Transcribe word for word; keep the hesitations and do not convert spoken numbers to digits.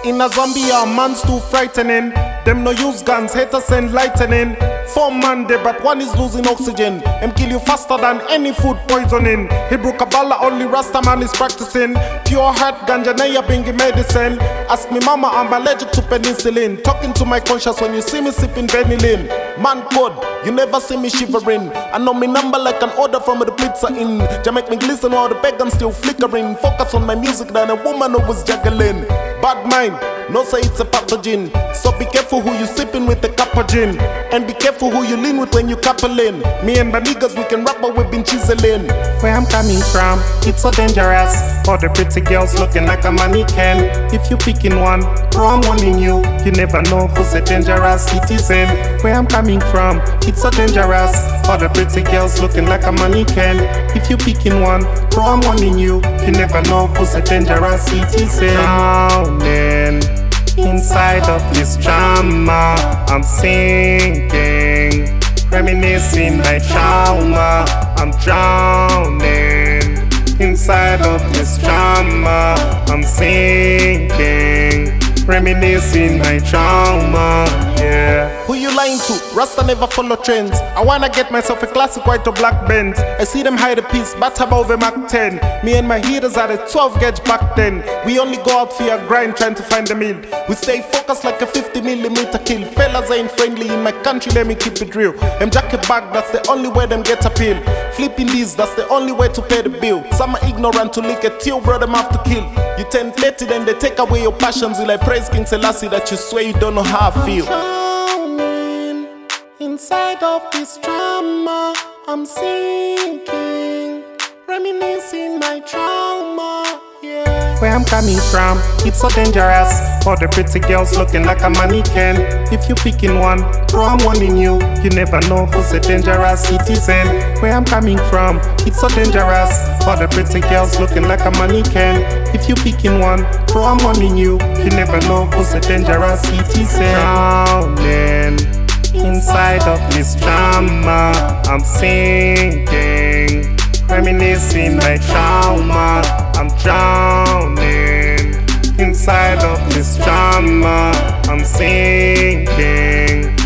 In a zombie, our man's too frightening. Them no use guns, haters send lightning. Four man there, but one is losing oxygen. Them kill you faster than any food poisoning. He broke a balla, only Rasta man is practicing. Pure heart ganja, now you're being medicine. Ask me mama, I'm allergic to penicillin. Talking to my conscience when you see me sipping vanillin. Man code, you never see me shivering. I know me number like an order from the pizza inn. Just make me glisten while the pagans still flickering. Focus on my music than a woman always juggling. Bad mind, no say it's a pathogen. So be careful who you sipping with the cup of gin. And be careful who you lean with when you couple in. Me and my niggas, we can rap but we've been chiseling. Where I'm coming from, it's so dangerous. For the pretty girls looking like a mannequin. If you picking one, bro, I'm warning you. You never know who's a dangerous citizen. Where I'm coming from, it's so dangerous. For the pretty girls looking like a mannequin. If you picking one, bro, I'm warning you. You never know who's a dangerous citizen. Drowning inside of this drama, I'm sinking, reminiscing my trauma. I'm drowning inside of this drama, I'm sinking, reminiscing my trauma. Yeah. Who you lying to? Rasta never follow trends. I wanna get myself a classic white or black Benz. I see them hide a piece, but above a Mac ten. Me and my heaters are at twelve gauge back then. We only go out for your grind trying to find the meal. We stay focused like a fifty millimeter kill. Fellas ain't friendly in my country, let me keep it real. Them jacket bag, that's the only way them get appeal. Flipping these, that's the only way to pay the bill. Some are ignorant to lick a till, bro, them have to kill. You tend petty, then they take away your passions. You like praise King Selassie that you swear you don't know how I feel. Inside of this drama, I'm sinking, reminiscing my trauma, yeah. Where I'm coming from, it's so dangerous. For the pretty girls looking like a mannequin. If you picking one, bro, I'm warning you. You never know who's a dangerous citizen. Where I'm coming from, it's so dangerous. For the pretty girls looking like a mannequin. If you picking one, bro, I'm warning you. You never know who's a dangerous citizen. Drowning inside of this drama, I'm sinking, reminiscing my trauma. I'm drowning inside of this drama, I'm sinking.